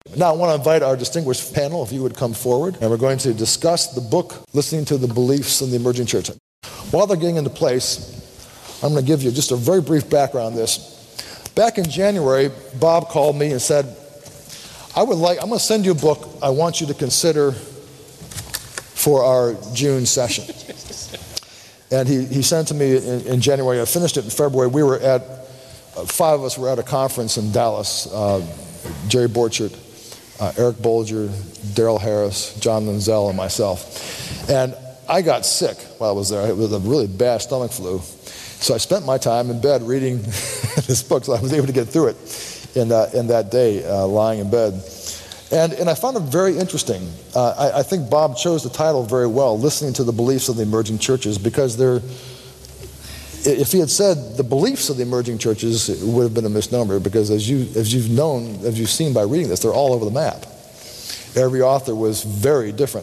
Now I want to invite our distinguished panel, if you would come forward, and we're going to discuss the book, Listening to the Beliefs in the Emerging Church. While they're getting into place, I'm going to give you just a very brief background on this. Back in January, Bob called me and said, I'm going to send you a book I want you to consider for our June session. And he sent it to me in January. I finished it in February. Five of us were at a conference in Dallas. Jerry Borchert, Eric Bolger, Daryl Harris, John Linzell, and myself. And I got sick while I was there. It was a really bad stomach flu. So I spent my time in bed reading this book, so I was able to get through it in that day, lying in bed. And I found it very interesting. I think Bob chose the title very well, Listening to the Beliefs of the Emerging Churches, because if he had said the beliefs of the emerging churches, it would have been a misnomer, because as you've seen by reading this, they're all over the map. Every author was very different.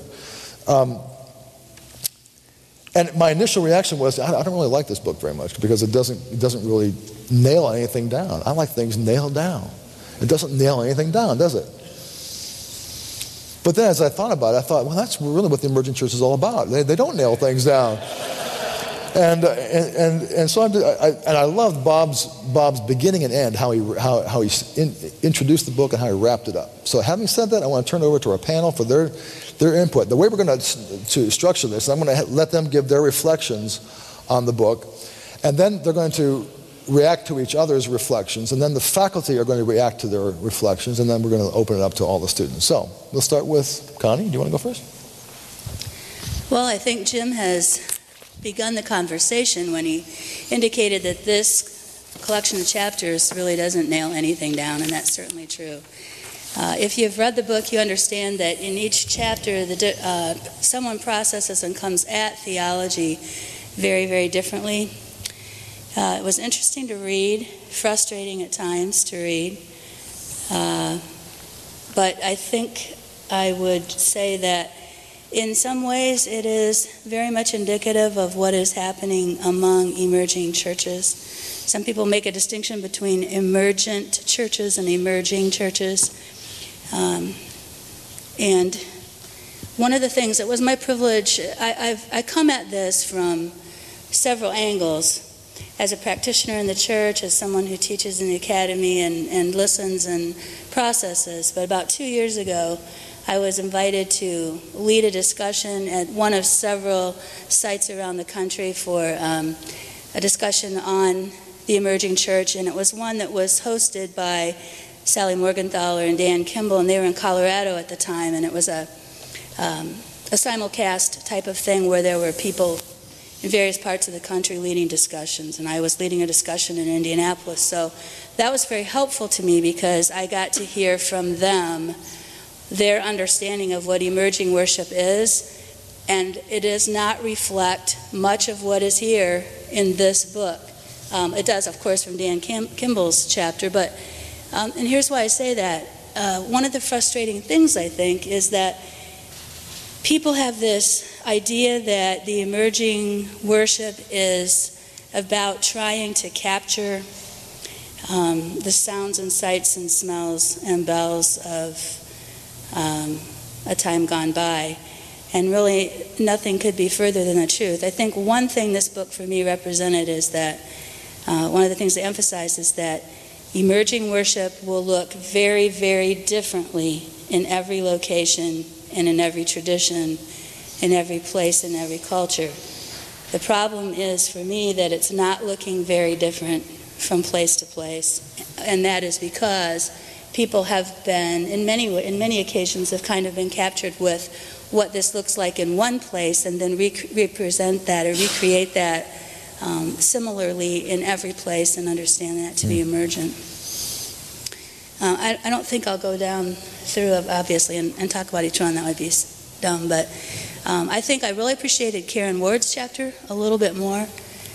And my initial reaction was, I don't really like this book very much, because it doesn't really nail anything down. I like things nailed down. It doesn't nail anything down, does it? But then as I thought about it, I thought, well, that's really what the emerging church is all about. They don't nail things down. And so I loved Bob's beginning and end, how he introduced the book and how he wrapped it up. So having said that, I want to turn it over to our panel for their input. The way we're going to structure this, I'm going to let them give their reflections on the book, and then they're going to react to each other's reflections, and then the faculty are going to react to their reflections, and then we're going to open it up to all the students. So we'll start with Connie. Do you want to go first? Well, I think Jim has begun the conversation when he indicated that this collection of chapters really doesn't nail anything down, and that's certainly true. If you've read the book, you understand that in each chapter, someone processes and comes at theology very, very differently. It was interesting to read, frustrating at times to read, but I think I would say that in some ways it is very much indicative of what is happening among emerging churches. Some people make a distinction between emergent churches and emerging churches. And one of the things that was my privilege, I come at this from several angles. As a practitioner in the church, as someone who teaches in the academy and listens and processes. But about 2 years ago, I was invited to lead a discussion at one of several sites around the country for a discussion on the emerging church, and it was one that was hosted by Sally Morgenthaler and Dan Kimball, and they were in Colorado at the time, and it was a simulcast type of thing where there were people in various parts of the country leading discussions, and I was leading a discussion in Indianapolis. So that was very helpful to me because I got to hear from them their understanding of what emerging worship is, and it does not reflect much of what is here in this book. It does, of course, from Dan Kimball's chapter, but and here's why I say that. One of the frustrating things, I think, is that people have this idea that the emerging worship is about trying to capture the sounds and sights and smells and bells of a time gone by. And really, nothing could be further than the truth. I think one thing this book for me represented is that, one of the things to emphasize is that emerging worship will look very, very differently in every location and in every tradition, in every place, in every culture. The problem is, for me, that it's not looking very different from place to place, and that is because people have been, in many occasions, have kind of been captured with what this looks like in one place and then represent that or recreate that similarly in every place and understand that to be emergent. I don't think I'll go down through, obviously, and talk about each one. That would be dumb, but I think I really appreciated Karen Ward's chapter a little bit more.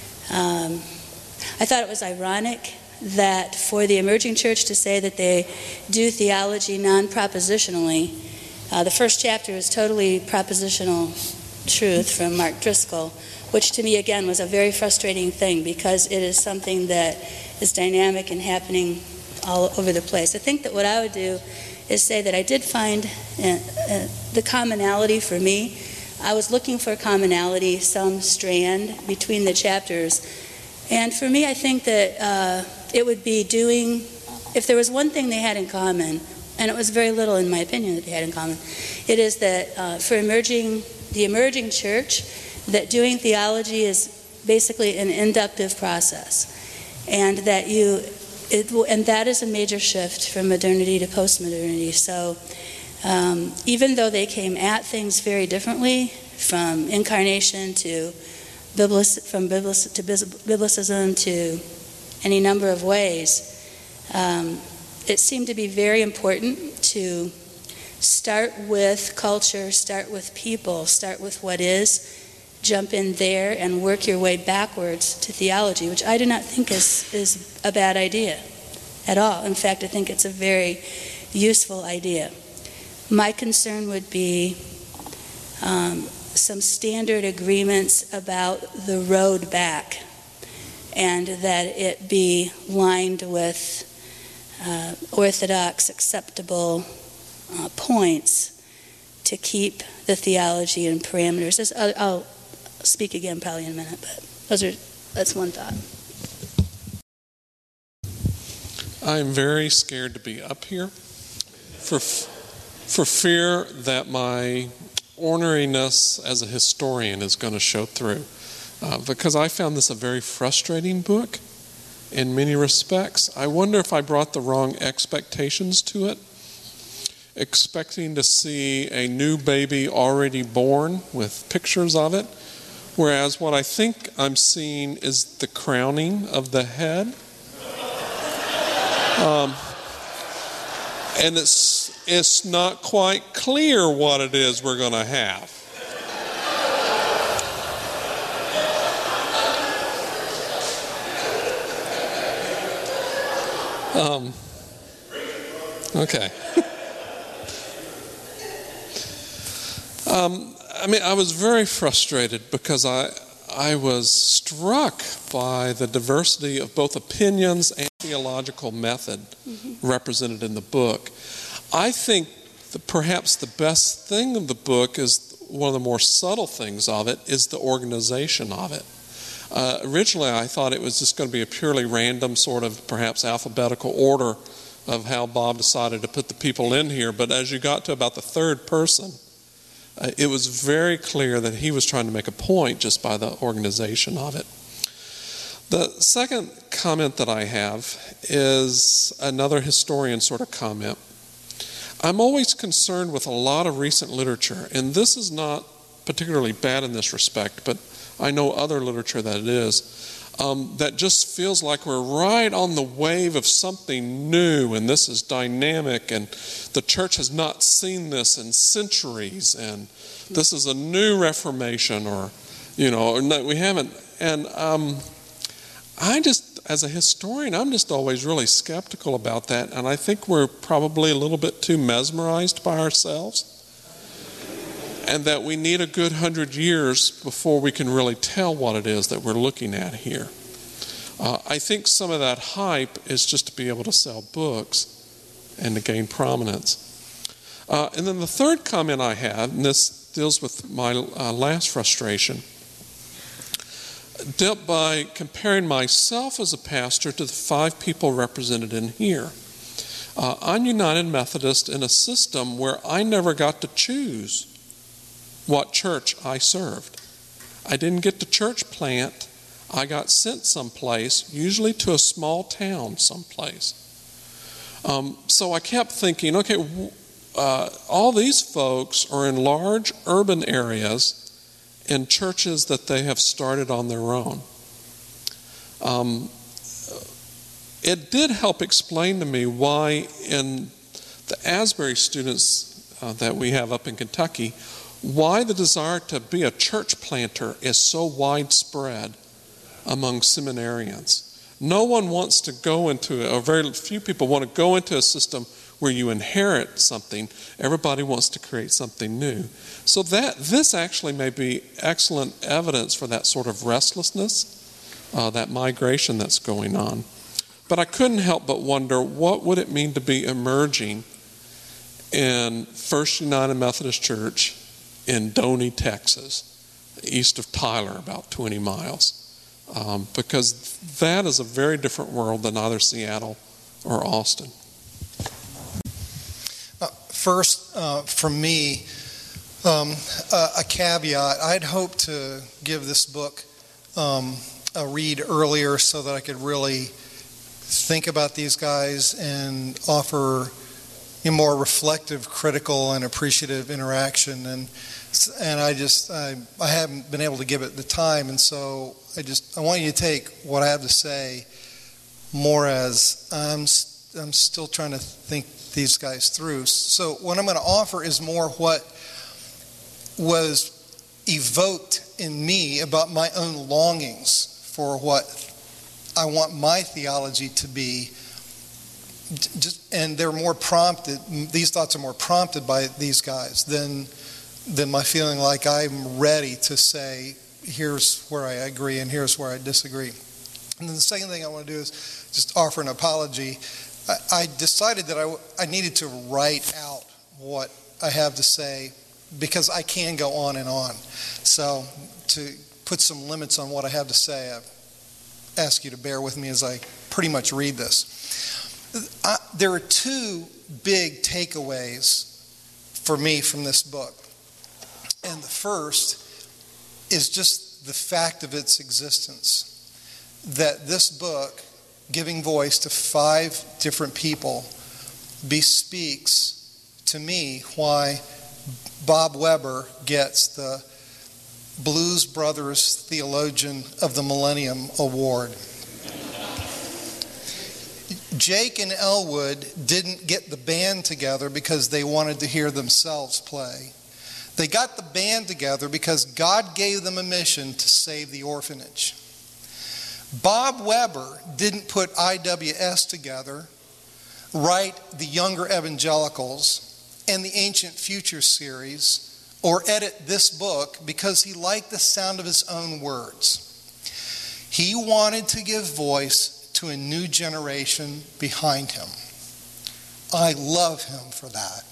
I thought it was ironic that for the emerging church to say that they do theology non-propositionally. The first chapter is totally propositional truth from Mark Driscoll, which to me, again, was a very frustrating thing because it is something that is dynamic and happening all over the place. I think that what I would do is say that I did find the commonality for me. I was looking for commonality, some strand between the chapters. And for me, I think that it would be doing, if there was one thing they had in common, and it was very little in my opinion that they had in common, it is that for the emerging church, that doing theology is basically an inductive process. And that and that is a major shift from modernity to postmodernity. So even though they came at things very differently, from incarnation to biblicism to any number of ways, it seemed to be very important to start with culture, start with people, start with what is, jump in there and work your way backwards to theology, which I do not think is a bad idea at all. In fact, I think it's a very useful idea. My concern would be some standard agreements about the road back, and that it be lined with orthodox, acceptable points to keep the theology in parameters. I'll speak again probably in a minute, but that's one thought. I'm very scared to be up here for fear that my orneriness as a historian is going to show through. Because I found this a very frustrating book in many respects. I wonder if I brought the wrong expectations to it, expecting to see a new baby already born with pictures of it, whereas what I think I'm seeing is the crowning of the head. And it's not quite clear what it is we're going to have. Okay. I was very frustrated because I was struck by the diversity of both opinions and theological method represented in the book. I think that perhaps the best thing of the book is one of the more subtle things of it is the organization of it. Originally, I thought it was just going to be a purely random sort of perhaps alphabetical order of how Bob decided to put the people in here. But as you got to about the third person, it was very clear that he was trying to make a point just by the organization of it. The second comment that I have is another historian sort of comment. I'm always concerned with a lot of recent literature, and this is not particularly bad in this respect, but I know other literature that it is, that just feels like we're right on the wave of something new, and this is dynamic, and the church has not seen this in centuries, and this is a new Reformation, or no, we haven't. And as a historian, I'm just always really skeptical about that, and I think we're probably a little bit too mesmerized by ourselves, and that we need a good 100 years before we can really tell what it is that we're looking at here. I think some of that hype is just to be able to sell books and to gain prominence. And then the third comment I had, and this deals with my last frustration, dealt by comparing myself as a pastor to the 5 people represented in here. I'm United Methodist in a system where I never got to choose what church I served. I didn't get to church plant. I got sent someplace, usually to a small town someplace. So I kept thinking, okay, all these folks are in large urban areas in churches that they have started on their own. It did help explain to me why in the Asbury students that we have up in Kentucky, why the desire to be a church planter is so widespread among seminarians. No one wants to go into, or very few people want to go into a system where you inherit something. Everybody wants to create something new. So this actually may be excellent evidence for that sort of restlessness, that migration that's going on. But I couldn't help but wonder, what would it mean to be emerging in First United Methodist Church in Doney, Texas, east of Tyler, about 20 miles. Because that is a very different world than either Seattle or Austin. First, from me, a caveat. I'd hoped to give this book a read earlier so that I could really think about these guys and offer a more reflective, critical, and appreciative interaction. And I haven't been able to give it the time, and so I want you to take what I have to say more as I'm still trying to think these guys through. So what I'm going to offer is more what was evoked in me about my own longings for what I want my theology to be. And they're more prompted, these thoughts are more prompted by these guys than my feeling like I'm ready to say, here's where I agree and here's where I disagree. And then the second thing I want to do is just offer an apology. I decided that I needed to write out what I have to say because I can go on and on. So to put some limits on what I have to say, I ask you to bear with me as I pretty much read this. There are two big takeaways for me from this book. And the first is just the fact of its existence. That this book, giving voice to 5 different people, bespeaks to me why Bob Weber gets the Blues Brothers Theologian of the Millennium Award. Jake and Elwood didn't get the band together because they wanted to hear themselves play. They got the band together because God gave them a mission to save the orphanage. Bob Weber didn't put IWS together, write the Younger Evangelicals and the Ancient Future series, or edit this book because he liked the sound of his own words. He wanted to give voice to a new generation behind him. I love him for that.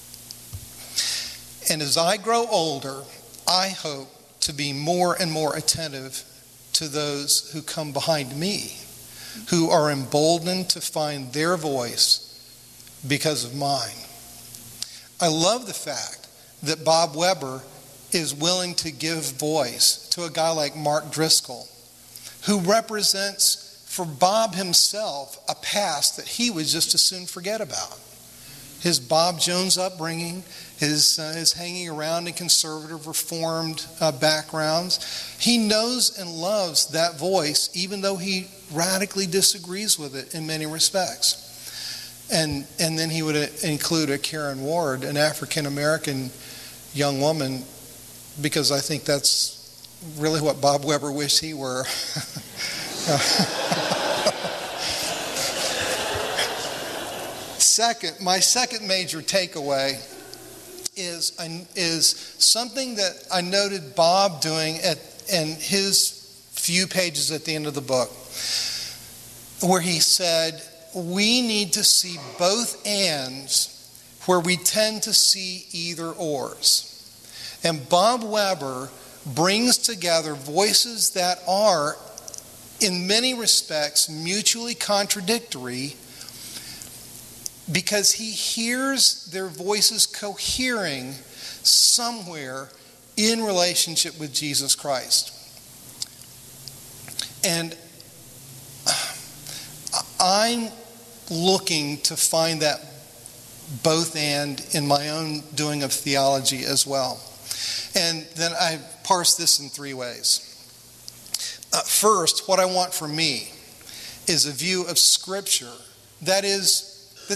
And as I grow older, I hope to be more and more attentive to those who come behind me, who are emboldened to find their voice because of mine. I love the fact that Bob Weber is willing to give voice to a guy like Mark Driscoll, who represents for Bob himself a past that he would just as soon forget about. His Bob Jones upbringing, his hanging around in conservative Reformed backgrounds. He knows and loves that voice, even though he radically disagrees with it in many respects. And then he would include a Karen Ward, an African-American young woman, because I think that's really what Bob Weber wished he were. My second major takeaway is something that I noted Bob doing in his few pages at the end of the book, where he said, we need to see both ands where we tend to see either ors. And Bob Weber brings together voices that are, in many respects, mutually contradictory, because he hears their voices cohering somewhere in relationship with Jesus Christ. And I'm looking to find that both and in my own doing of theology as well. And then I parse this in 3 ways. First, what I want for me is a view of Scripture that's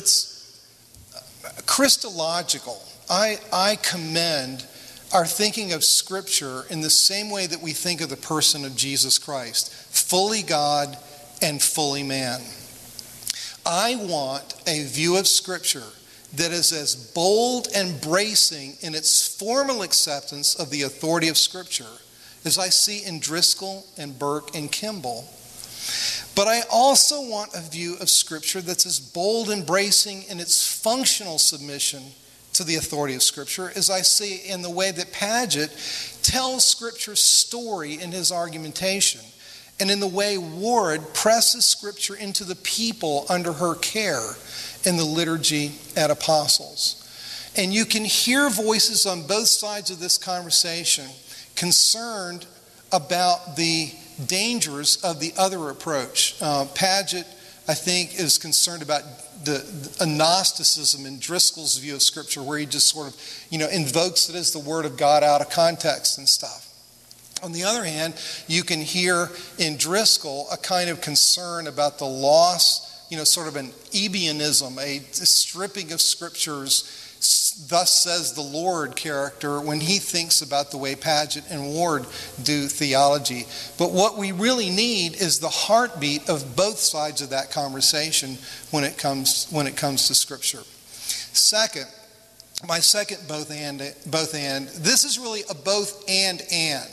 Christological. I commend our thinking of Scripture in the same way that we think of the person of Jesus Christ, fully God and fully man. I want a view of Scripture that is as bold and bracing in its formal acceptance of the authority of Scripture as I see in Driscoll and Burke and Kimball. But I also want a view of Scripture that's as bold and bracing in its functional submission to the authority of Scripture as I see in the way that Paget tells Scripture's story in his argumentation, and in the way Ward presses Scripture into the people under her care in the liturgy at Apostles. And you can hear voices on both sides of this conversation concerned about the dangers of the other approach. Paget, I think, is concerned about the agnosticism in Driscoll's view of Scripture, where he just sort of, invokes it as the Word of God out of context and stuff. On the other hand, you can hear in Driscoll a kind of concern about the loss, sort of an Ebionism, a stripping of Scripture's "thus says the Lord" character when he thinks about the way Paget and Ward do theology. But what we really need is the heartbeat of both sides of that conversation when it comes to Scripture. Second, my second both and. This is really a both and.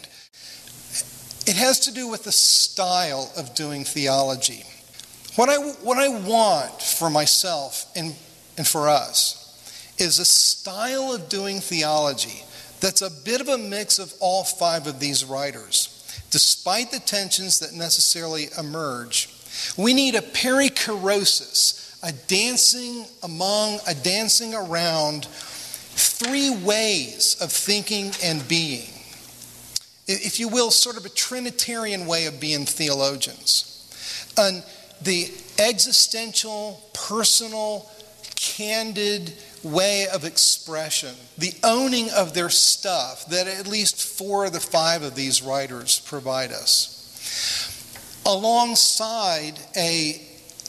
It has to do with the style of doing theology. What I want for myself and for us is a style of doing theology that's a bit of a mix of all five of these writers. Despite the tensions that necessarily emerge, we need a perichoresis, a dancing around three ways of thinking and being. If you will, sort of a Trinitarian way of being theologians. And the existential, personal, candid way of expression, the owning of their stuff that at least four of the five of these writers provide us, alongside a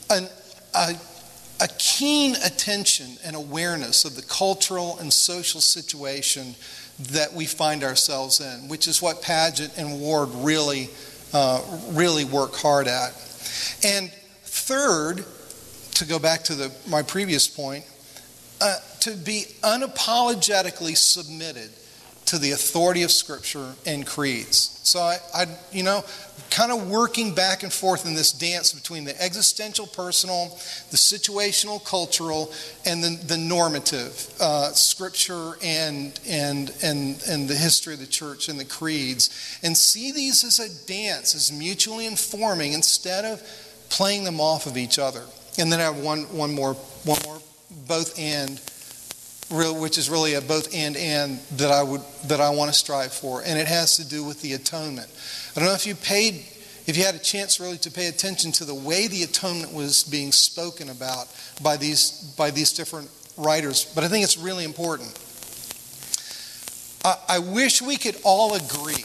keen attention and awareness of the cultural and social situation that we find ourselves in, which is what Paget and Ward really work hard at. And third, to go back to my previous point, to be unapologetically submitted to the authority of Scripture and creeds. So I kind of working back and forth in this dance between the existential, personal, the situational, cultural, and the normative, Scripture and the history of the church and the creeds, and see these as a dance, as mutually informing instead of playing them off of each other. And then I have one more both and, which is really a both and that I want to strive for, and it has to do with the atonement. I don't know if you had a chance really to pay attention to the way the atonement was being spoken about by these different writers, but I think it's really important. I wish we could all agree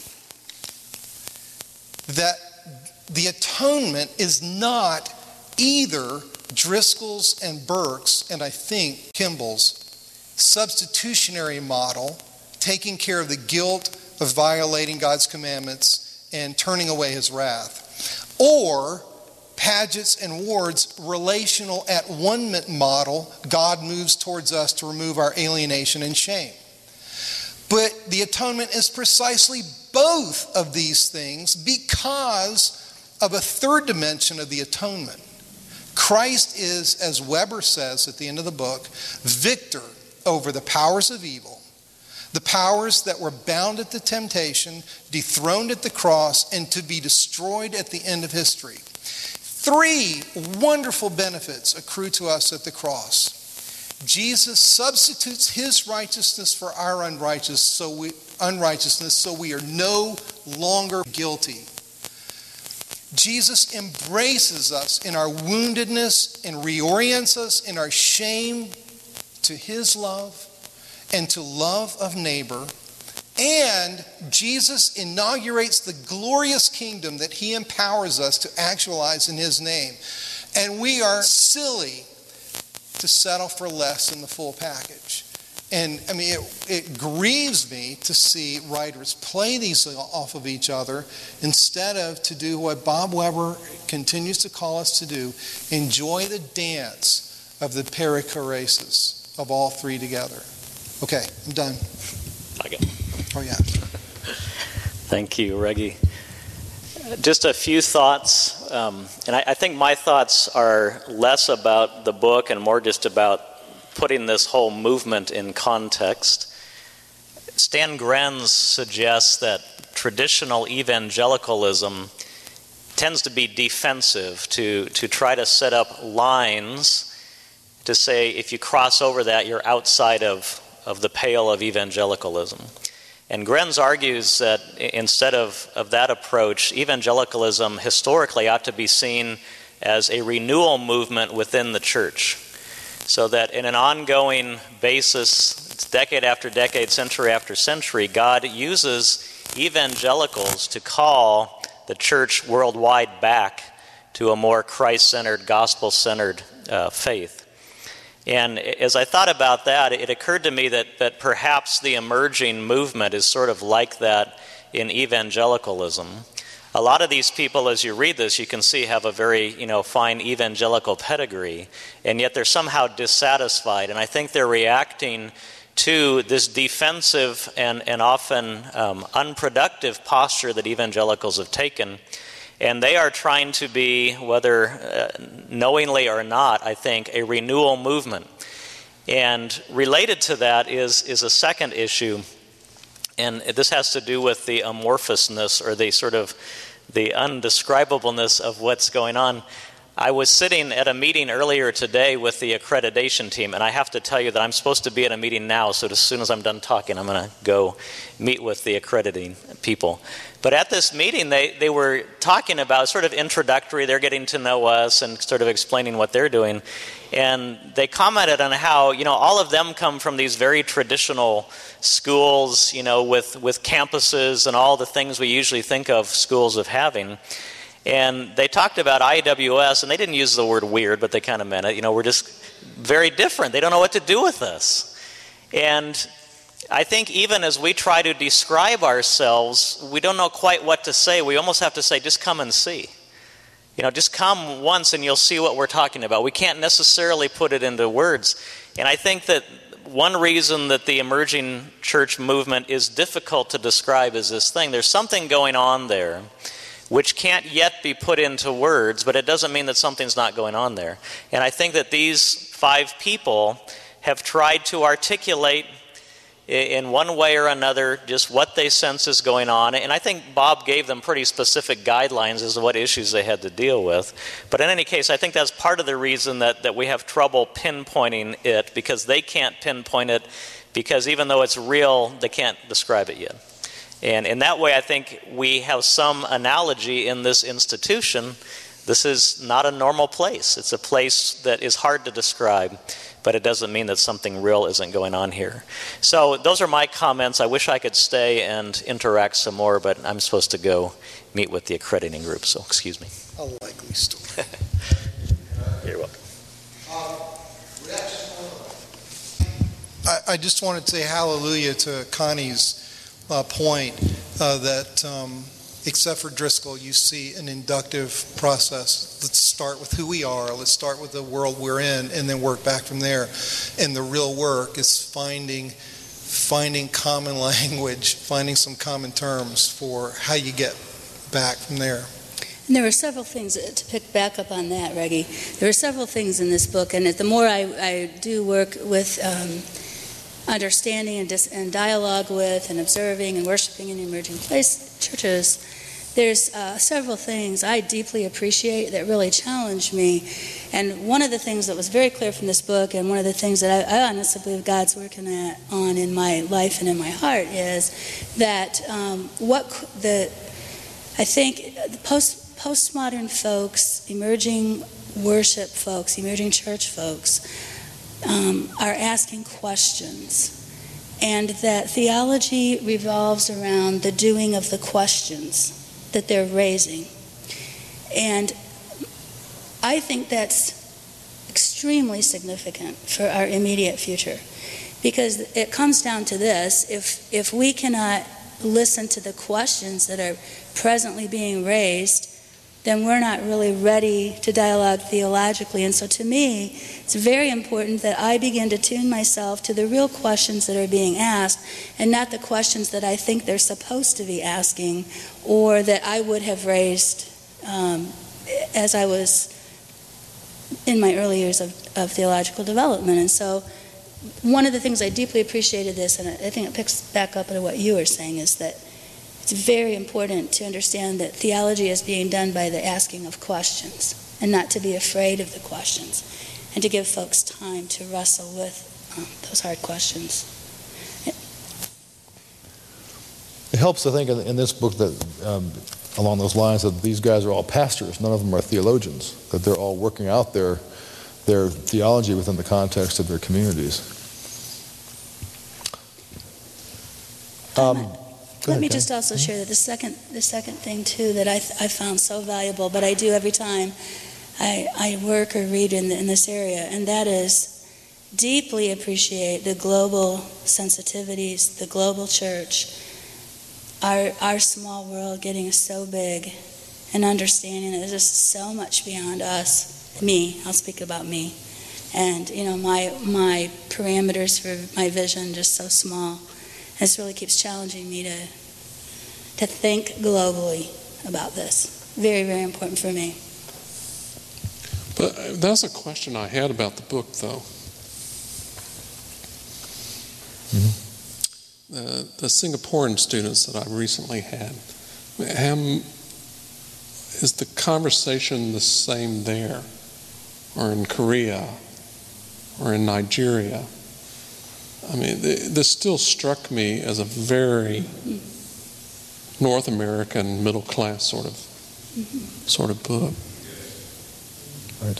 that the atonement is not either Driscoll's and Burke's, and I think Kimball's, substitutionary model, taking care of the guilt of violating God's commandments and turning away his wrath, or Paget's and Ward's relational at-one-ment model, God moves towards us to remove our alienation and shame. But the atonement is precisely both of these things because of a third dimension of the atonement. Christ is, as Weber says at the end of the book, victor over the powers of evil, the powers that were bound at the temptation, dethroned at the cross, and to be destroyed at the end of history. Three wonderful benefits accrue to us at the cross. Jesus substitutes his righteousness for our unrighteousness, so we are no longer guilty. Jesus embraces us in our woundedness and reorients us in our shame to his love and to love of neighbor. And Jesus inaugurates the glorious kingdom that he empowers us to actualize in his name. And we are silly to settle for less than the full package. And I mean, it grieves me to see writers play these off of each other instead of to do what Bob Weber continues to call us to do, enjoy the dance of the perichoresis of all three together. Okay, I'm done. Okay. Oh, yeah. Thank you, Reggie. Just a few thoughts, and I think my thoughts are less about the book and more just about putting this whole movement in context. Stan Grenz suggests that traditional evangelicalism tends to be defensive, to try to set up lines to say if you cross over that, you're outside of the pale of evangelicalism. And Grenz argues that instead of that approach, evangelicalism historically ought to be seen as a renewal movement within the church. So that in an ongoing basis, decade after decade, century after century, God uses evangelicals to call the church worldwide back to a more Christ-centered, gospel-centered faith. And as I thought about that, it occurred to me that perhaps the emerging movement is sort of like that in evangelicalism. A lot of these people, as you read this, you can see have a very, fine evangelical pedigree, and yet they're somehow dissatisfied. And I think they're reacting to this defensive and often unproductive posture that evangelicals have taken. And they are trying to be, whether knowingly or not, I think, a renewal movement. And related to that is a second issue, and this has to do with the amorphousness or the sort of the undescribableness of what's going on. I was sitting at a meeting earlier today with the accreditation team, and I have to tell you that I'm supposed to be at a meeting now, so as soon as I'm done talking, I'm going to go meet with the accrediting people. But at this meeting, they were talking about sort of introductory, they're getting to know us and sort of explaining what they're doing. And they commented on how, all of them come from these very traditional schools, with campuses and all the things we usually think of schools of having. And they talked about IWS, and they didn't use the word weird, but they kind of meant it. We're just very different. They don't know what to do with us. And I think even as we try to describe ourselves, we don't know quite what to say. We almost have to say, just come and see. Just come once and you'll see what we're talking about. We can't necessarily put it into words. And I think that one reason that the emerging church movement is difficult to describe is this thing. There's something going on there which can't yet be put into words, but it doesn't mean that something's not going on there. And I think that these 5 people have tried to articulate in one way or another just what they sense is going on. And I think Bob gave them pretty specific guidelines as to what issues they had to deal with. But in any case, I think that's part of the reason that we have trouble pinpointing it, because they can't pinpoint it, because even though it's real, they can't describe it yet. And in that way, I think we have some analogy in this institution. This is not a normal place. It's a place that is hard to describe, but it doesn't mean that something real isn't going on here. So those are my comments. I wish I could stay and interact some more, but I'm supposed to go meet with the accrediting group, so excuse me. A likely story. You're welcome. I just wanted to say hallelujah to Connie's point that except for Driscoll, you see an inductive process. Let's start with who we are. Let's start with the world we're in, and then work back from there. And the real work is finding common language, finding some common terms for how you get back from there. And there were several things, to pick back up on that, Reggie, there were several things in this book, and the more I do work with understanding and dialogue with and observing and worshiping in emerging place churches, there's several things I deeply appreciate that really challenge me. And one of the things that was very clear from this book, and one of the things that I honestly believe God's working on in my life and in my heart, is that I think the postmodern folks, emerging worship folks, emerging church folks, are asking questions, and that theology revolves around the doing of the questions that they're raising. And I think that's extremely significant for our immediate future, because it comes down to this: if we cannot listen to the questions that are presently being raised, then we're not really ready to dialogue theologically. And so to me, it's very important that I begin to tune myself to the real questions that are being asked, and not the questions that I think they're supposed to be asking, or that I would have raised as I was in my early years of theological development. And so one of the things I deeply appreciated this, and I think it picks back up at what you were saying, is that it's very important to understand that theology is being done by the asking of questions, and not to be afraid of the questions, and to give folks time to wrestle with those hard questions. It helps, I think, in this book that along those lines that these guys are all pastors. None of them are theologians. That they're all working out their theology within the context of their communities. Let me just also share that the second thing too that I found so valuable, but I do every time I work or read in this area, and that is deeply appreciate the global sensitivities, the global church, our small world getting so big, and understanding that there's just so much beyond us. Me, I'll speak about me, and my parameters for my vision just so small. This really keeps challenging me to think globally about this. Very, very important for me. But that's a question I had about the book, though. Mm-hmm. The Singaporean students that I recently had, is the conversation the same there, or in Korea, or in Nigeria? I mean, this still struck me as a very North American middle class sort of book. Right.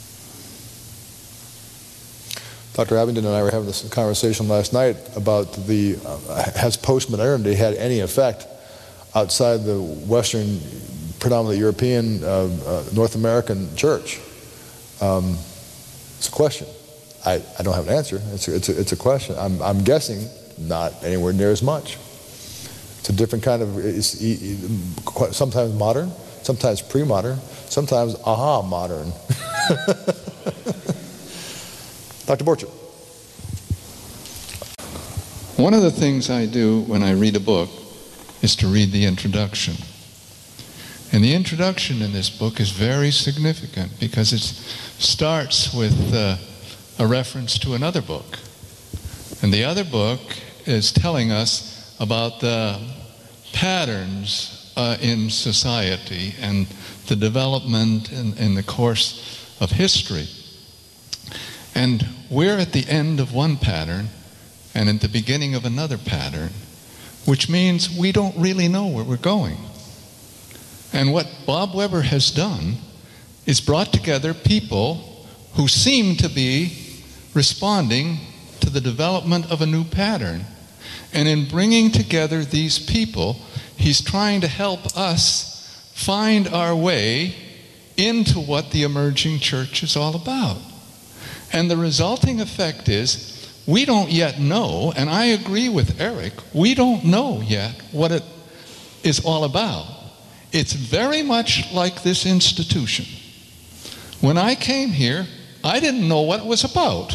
Dr. Abingdon and I were having this conversation last night about has postmodernity had any effect outside the Western, predominantly European, North American church? It's a question. I don't have an answer. It's a question. I'm guessing not anywhere near as much. It's a different kind of, sometimes modern, sometimes pre-modern, sometimes modern. Dr. Borchert. One of the things I do when I read a book is to read the introduction. And the introduction in this book is very significant because it starts with a reference to another book. And the other book is telling us about the patterns in society and the development in the course of history. And we're at the end of one pattern and at the beginning of another pattern, which means we don't really know where we're going. And what Bob Weber has done is brought together people who seem to be responding to the development of a new pattern. And in bringing together these people, he's trying to help us find our way into what the emerging church is all about. And the resulting effect is we don't yet know, and I agree with Eric, we don't know yet what it is all about. It's very much like this institution. When I came here, I didn't know what it was about.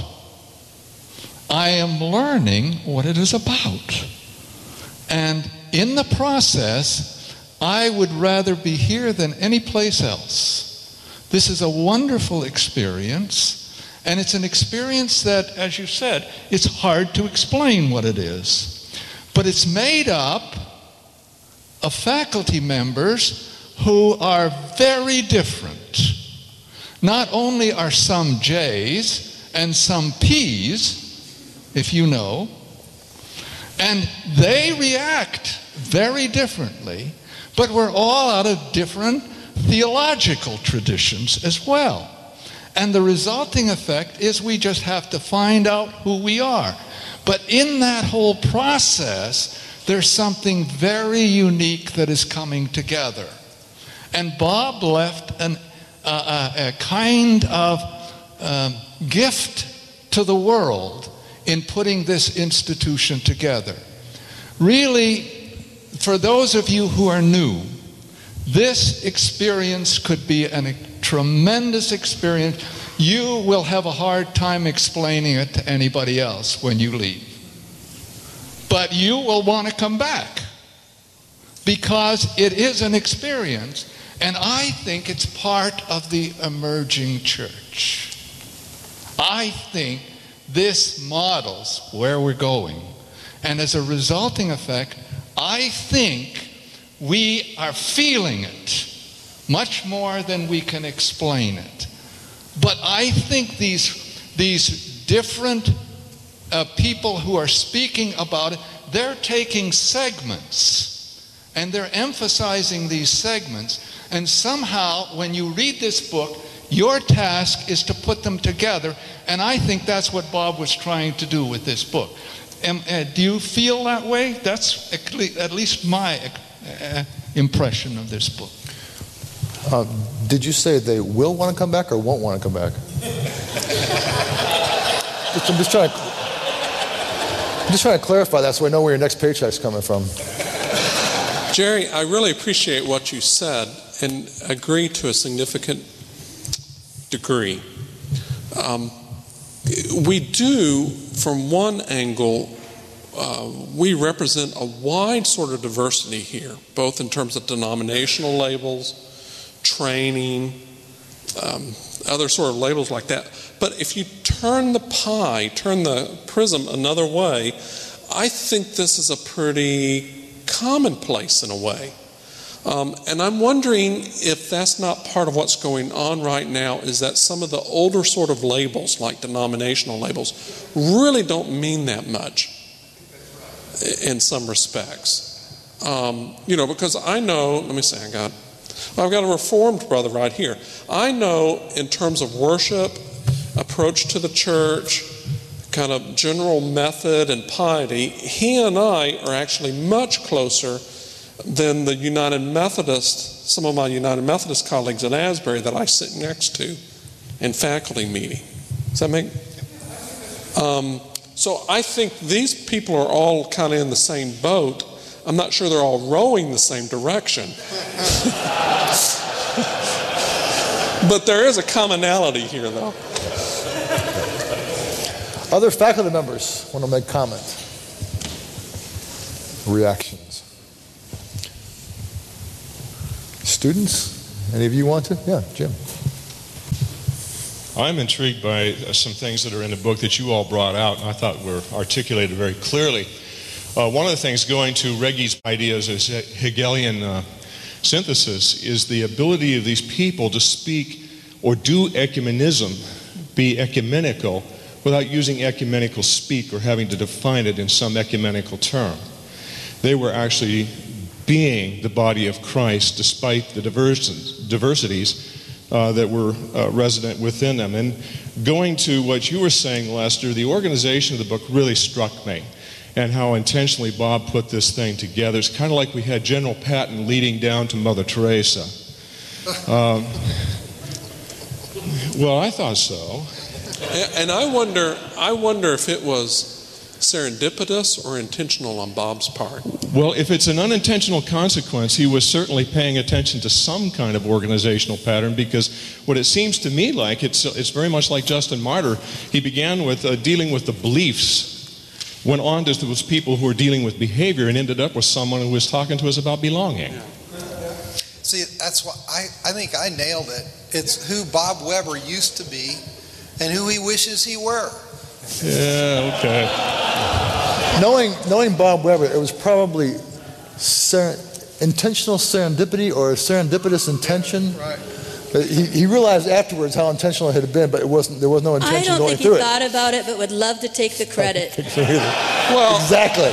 I am learning what it is about. And in the process, I would rather be here than any place else. This is a wonderful experience, and it's an experience that, as you said, it's hard to explain what it is. But it's made up of faculty members who are very different. Not only are some J's and some P's, if you know, and they react very differently, but we're all out of different theological traditions as well. And the resulting effect is we just have to find out who we are. But in that whole process, there's something very unique that is coming together. And Bob left a kind of gift to the world in putting this institution together. Really, for those of you who are new, this experience could be a tremendous experience. You will have a hard time explaining it to anybody else when you leave. But you will want to come back because it is an experience, and I think it's part of the emerging church. I think this models where we're going. And as a resulting effect, I think we are feeling it much more than we can explain it. But I think these different people who are speaking about it, they're taking segments and they're emphasizing these segments. And somehow, when you read this book, your task is to put them together. And I think that's what Bob was trying to do with this book. Do you feel that way? That's at least my impression of this book. Did you say they will want to come back or won't want to come back? I'm just trying to clarify that so I know where your next paycheck's coming from. Jerry, I really appreciate what you said and agree to a significant degree. We do, from one angle, we represent a wide sort of diversity here, both in terms of denominational labels, training, other sort of labels like that. But if you turn the prism another way, I think this is a pretty commonplace in a way. And I'm wondering if that's not part of what's going on right now, is that some of the older sort of labels, like denominational labels, really don't mean that much in some respects. Because I know, I've got a Reformed brother right here. I know in terms of worship, approach to the church, kind of general method and piety, he and I are actually much closer than the United Methodist, some of my United Methodist colleagues at Asbury that I sit next to in faculty meeting. Does that make? So I think these people are all kind of in the same boat. I'm not sure they're all rowing the same direction. But there is a commonality here, though. Other faculty members want to make comment? Reactions? Students? Any of you want to? Yeah, Jim. I'm intrigued by some things that are in the book that you all brought out, and I thought were articulated very clearly. One of the things going to Reggie's ideas as Hegelian synthesis is the ability of these people to speak or do ecumenism, be ecumenical, without using ecumenical speak or having to define it in some ecumenical term. They were actually being the body of Christ despite the diversities that were resident within them. And going to what you were saying, Lester, the organization of the book really struck me, and how intentionally Bob put this thing together. It's kind of like we had General Patton leading down to Mother Teresa. Well, I thought so. And I wonder if it was serendipitous or intentional on Bob's part. Well, if it's an unintentional consequence, he was certainly paying attention to some kind of organizational pattern, because what it seems to me like, it's very much like Justin Martyr. He began with dealing with the beliefs, went on to those people who were dealing with behavior, and ended up with someone who was talking to us about belonging. See, that's why I think I nailed it. It's who Bob Weber used to be and who he wishes he were. Yeah, okay. Knowing Bob Weber, it was probably intentional serendipity or serendipitous intention. Right. He realized afterwards how intentional it had been, but there was no intention going through it. I don't think he thought about it, but would love to take the credit. Well, exactly.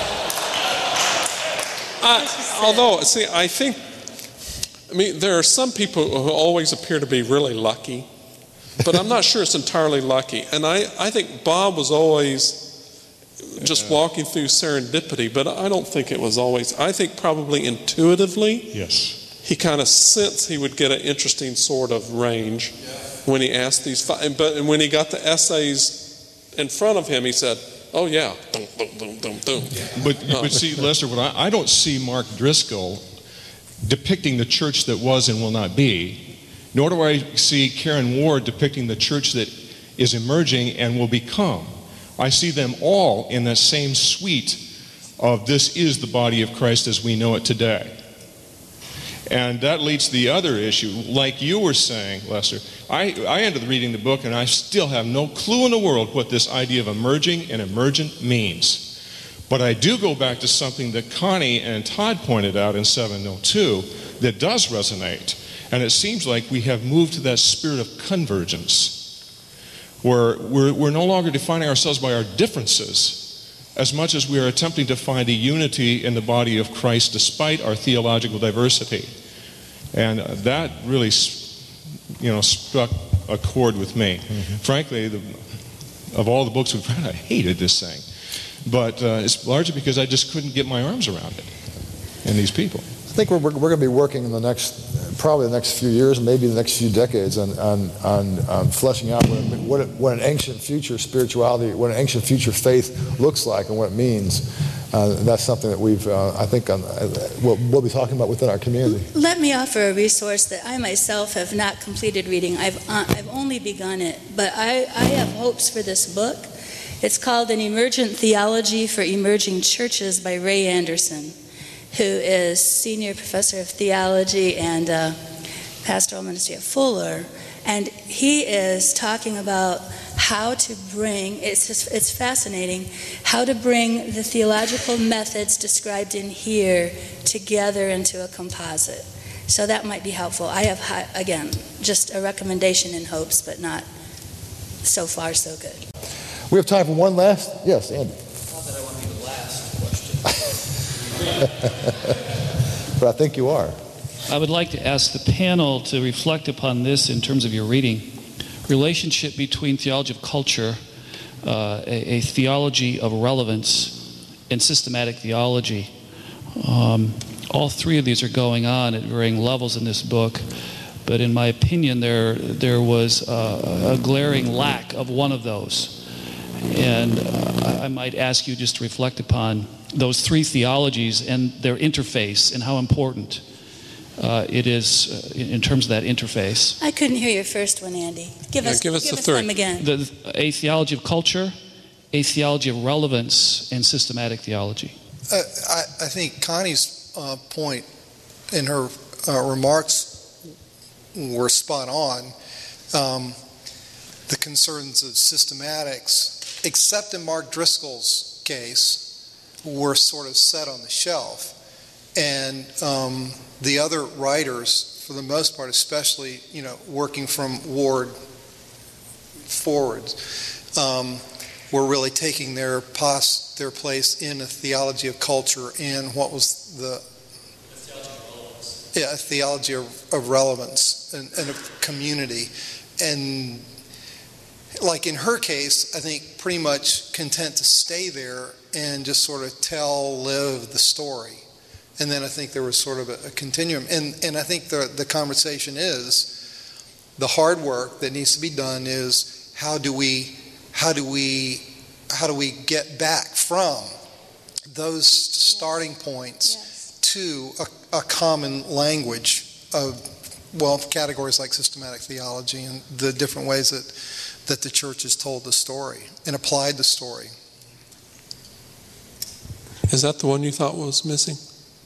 There are some people who always appear to be really lucky, but I'm not sure it's entirely lucky. And I think Bob was always just walking through serendipity, but I don't think it was always. I think probably intuitively, yes, he kind of sensed he would get an interesting sort of range when he asked these five. But when he got the essays in front of him, he said, "Oh yeah, boom, boom, boom, boom, boom." But see, Lester, I don't see Mark Driscoll depicting the church that was and will not be, nor do I see Karen Ward depicting the church that is emerging and will become. I see them all in that same suite of this is the body of Christ as we know it today. And that leads to the other issue. Like you were saying, Lester, I ended up reading the book and I still have no clue in the world what this idea of emerging and emergent means. But I do go back to something that Connie and Todd pointed out in 702 that does resonate. And it seems like we have moved to that spirit of convergence, where we're no longer defining ourselves by our differences as much as we are attempting to find a unity in the body of Christ despite our theological diversity. And that really, struck a chord with me. Mm-hmm. Frankly, of all the books we've read, I hated this thing. But it's largely because I just couldn't get my arms around it and these people. I think we're going to be working in probably the next few years, maybe the next few decades, on fleshing out what an ancient future spirituality, what an ancient future faith looks like, and what it means. That's something that we'll be talking about within our community. Let me offer a resource that I myself have not completed reading. I've only begun it, but I have hopes for this book. It's called An Emergent Theology for Emerging Churches by Ray Anderson, who is Senior Professor of Theology and Pastoral Ministry at Fuller. And he is talking about how to bring, it's fascinating, how to bring the theological methods described in here together into a composite. So that might be helpful. I have, again, just a recommendation in hopes, but not so far so good. We have time for one last, yes, Andy. Not that I want to be the last question. But I think you are. I would like to ask the panel to reflect upon this in terms of your reading. Relationship between theology of culture, a theology of relevance, and systematic theology. All three of these are going on at varying levels in this book, but in my opinion there was a glaring lack of one of those. And I might ask you just to reflect upon those three theologies and their interface and how important it is in terms of that interface. I couldn't hear your first one, Andy. Give us the third. them again. A theology of culture, a theology of relevance, and systematic theology. I think Connie's point in her remarks were spot on. The concerns of systematics, except in Mark Driscoll's case, were sort of set on the shelf. And the other writers, for the most part, especially working from Ward forwards, were really taking their place in a theology of culture and what was the theology of relevance and of community. And like in her case, I think pretty much content to stay there and just sort of live the story. And then I think there was sort of a continuum. And I think the conversation is, the hard work that needs to be done is how do we get back from those starting points to a common language of, categories like systematic theology and the different ways that the church has told the story and applied the story. Is that the one you thought was missing?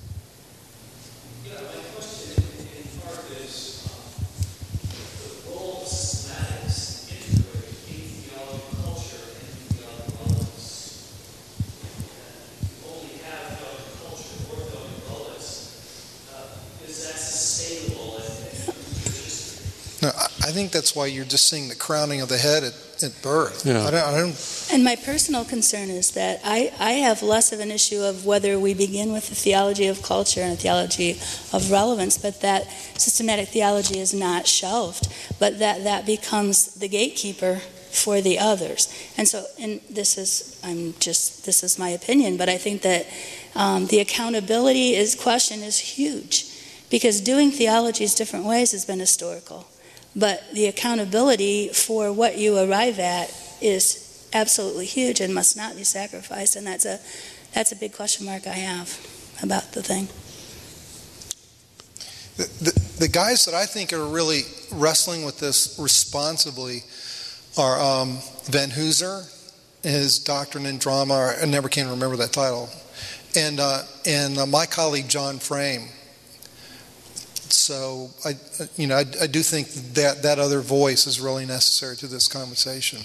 No, I think that's why you're just seeing the crowning of the head at birth. Yeah. I don't. And my personal concern is that I have less of an issue of whether we begin with a theology of culture and a theology of relevance, but that systematic theology is not shelved, but that becomes the gatekeeper for the others. And so, this is my opinion, but I think that the accountability question is huge, because doing theologies different ways has been historical. But the accountability for what you arrive at is absolutely huge and must not be sacrificed. And that's a big question mark I have about the thing. The guys that I think are really wrestling with this responsibly are Van Hooser, his Doctrine and Drama. I never can remember that title, and my colleague John Frame. So I do think that other voice is really necessary to this conversation.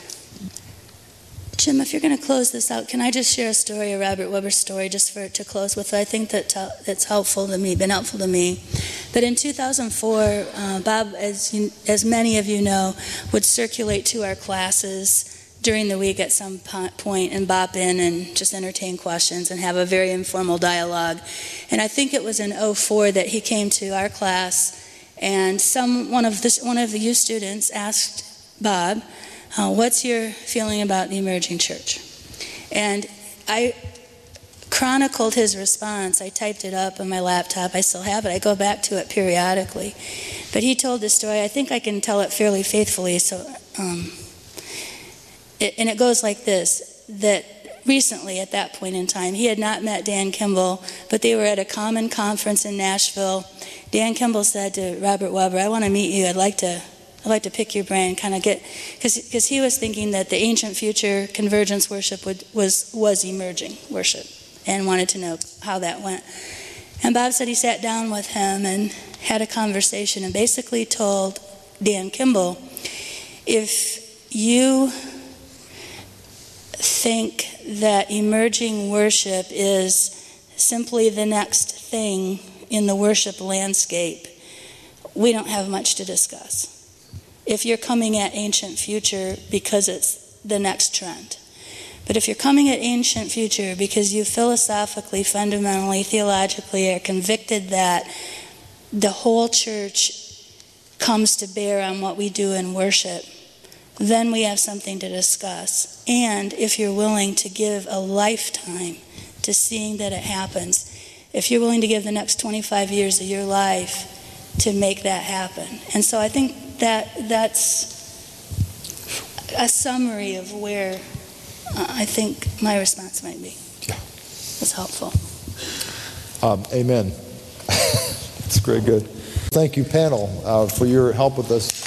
Jim, if you're going to close this out, can I just share a story, a Robert Webber story, just to close with? I think that's helpful to me, been helpful to me. But in 2004, Bob, as many of you know, would circulate to our classes during the week at some point and bop in and just entertain questions and have a very informal dialogue. And I think it was in 2004 that he came to our class, and one of the youth students asked Bob, what's your feeling about the emerging church? And I chronicled his response. I typed it up on my laptop. I still have it. I go back to it periodically. But he told the story. I think I can tell it fairly faithfully. And it goes like this, that recently at that point in time, he had not met Dan Kimball, but they were at a common conference in Nashville. Dan Kimball said to Robert Webber, I want to meet you. I'd like to pick your brain, kind of because he was thinking that the ancient future convergence worship was emerging worship and wanted to know how that went. And Bob said he sat down with him and had a conversation and basically told Dan Kimball, if you think that emerging worship is simply the next thing in the worship landscape, we don't have much to discuss. If you're coming at ancient future because it's the next trend. But if you're coming at ancient future because you philosophically, fundamentally, theologically are convicted that the whole church comes to bear on what we do in worship, then we have something to discuss. And if you're willing to give a lifetime to seeing that it happens, if you're willing to give the next 25 years of your life to make that happen. And so I think that's a summary of where I think my response might be. Yeah. It's helpful. Amen. That's very good. Thank you, panel, for your help with this.